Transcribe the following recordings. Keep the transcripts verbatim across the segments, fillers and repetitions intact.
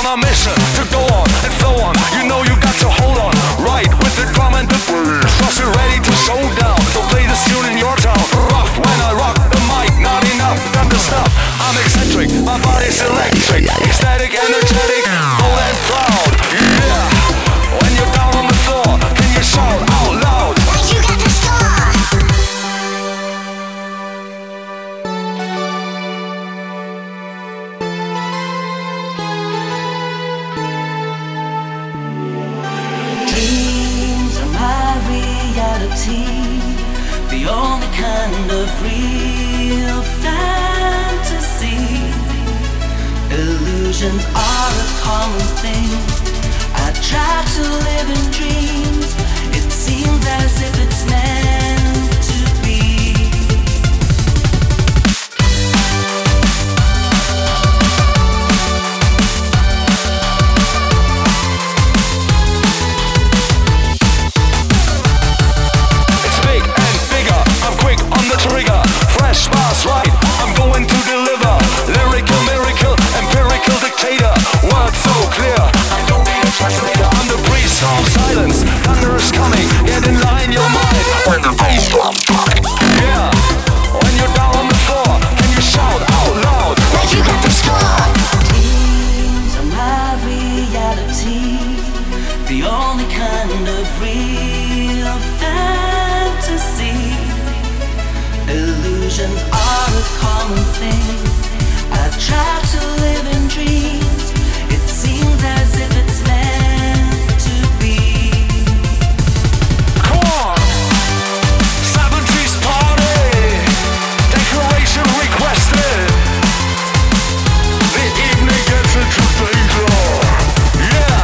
a mission to go on and so on. You know you got to hold on, right, with the drum and the bass. Plus you're ready to show down, so play this tune in your town. Rock when I rock the mic, not enough, got to stop. I'm eccentric, my body's electric, ecstatic, energetic, bold and proud. Yeah, when you're down on the floor, can you shout out loud? What you got to store? Dreams are my reality, the only kind of real fantasy. Illusions are a common thing. I try to live in dreams. It seems as if it's meant to be. It's big and bigger, I'm quick on the trigger. Fresh bars right, I'm going to deliver. Lyrical miracle, empirical dictator. Words so clear, I don't need a translator. I'm the priest of silence, thunder is coming. Get in line, your mind, when the bass drops. Yeah, when you're down on the floor, can you shout out loud? What you got to store? Dreams are my reality, the only kind of real fantasy. Illusions are a common thing. I try to live in dreams. It seems as if it's meant to be. Come on, seventies party, decoration requested. The evening gets into danger. Yeah.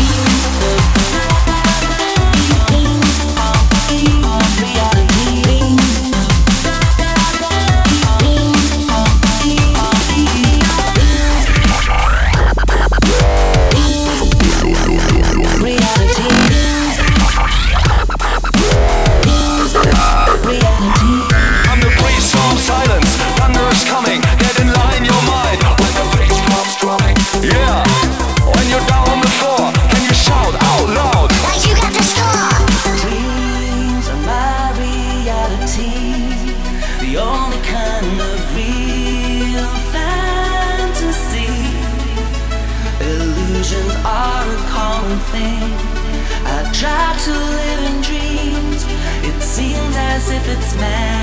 I'm the priest of silence, thunder is coming. Get in line, your mind, when the bass drops drumming. Yeah, when you're down on the floor, can you shout out loud? What you got to store? Dreams are my reality, the only kind of real fantasy. Illusions are a common thing. I try to live in dreams. It seems as if it's meant